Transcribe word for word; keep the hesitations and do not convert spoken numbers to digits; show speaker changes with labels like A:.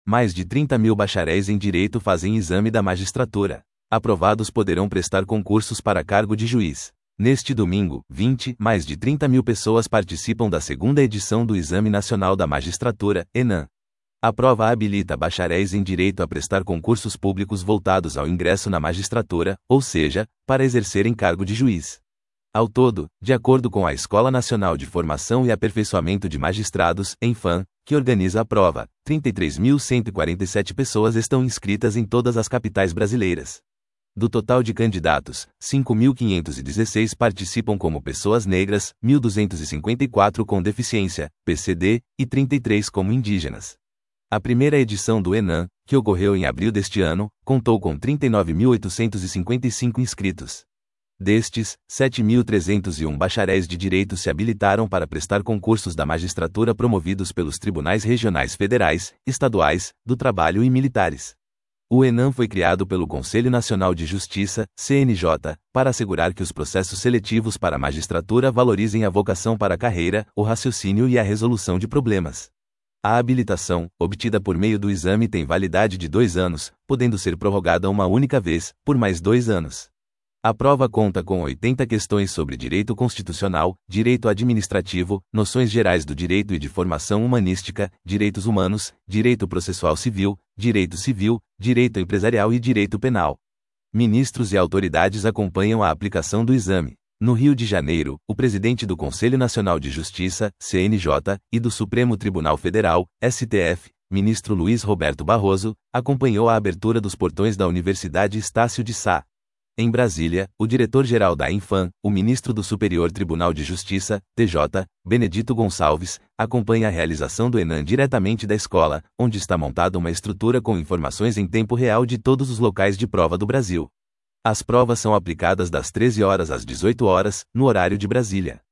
A: mais de trinta mil bacharéis em Direito fazem exame da magistratura. Aprovados poderão prestar concursos para cargo de juiz. Neste domingo, vinte, mais de trinta mil pessoas participam da segunda edição do Exame Nacional da Magistratura, ENAM. A prova habilita bacharéis em Direito a prestar concursos públicos voltados ao ingresso na magistratura, ou seja, para exercerem cargo de juiz. Ao todo, de acordo com a Escola Nacional de Formação e Aperfeiçoamento de Magistrados, ENFAM, que organiza a prova, trinta e três mil cento e quarenta e sete pessoas estão inscritas em todas as capitais brasileiras. Do total de candidatos, cinco mil quinhentos e dezesseis participam como pessoas negras, mil duzentos e cinquenta e quatro com deficiência, P C D, e trinta e três como indígenas. A primeira edição do ENAM, que ocorreu em abril deste ano, contou com trinta e nove mil oitocentos e cinquenta e cinco inscritos. Destes, sete mil trezentos e um bacharéis de Direito se habilitaram para prestar concursos da magistratura promovidos pelos tribunais regionais federais, estaduais, do trabalho e militares. O ENAM foi criado pelo Conselho Nacional de Justiça, C N J, para assegurar que os processos seletivos para a magistratura valorizem a vocação para a carreira, o raciocínio e a resolução de problemas. A habilitação, obtida por meio do exame, tem validade de dois anos, podendo ser prorrogada uma única vez, por mais dois anos. A prova conta com oitenta questões sobre direito constitucional, direito administrativo, noções gerais do direito e de formação humanística, direitos humanos, direito processual civil, direito civil, direito empresarial e direito penal. Ministros e autoridades acompanham a aplicação do exame. No Rio de Janeiro, o presidente do Conselho Nacional de Justiça, C N J, e do Supremo Tribunal Federal, S T F, ministro Luiz Roberto Barroso, acompanhou a abertura dos portões da Universidade Estácio de Sá. Em Brasília, o diretor-geral da ENFAM, o ministro do Superior Tribunal de Justiça, T J, Benedito Gonçalves, acompanha a realização do ENAM diretamente da escola, onde está montada uma estrutura com informações em tempo real de todos os locais de prova do Brasil. As provas são aplicadas das treze horas às dezoito horas, no horário de Brasília.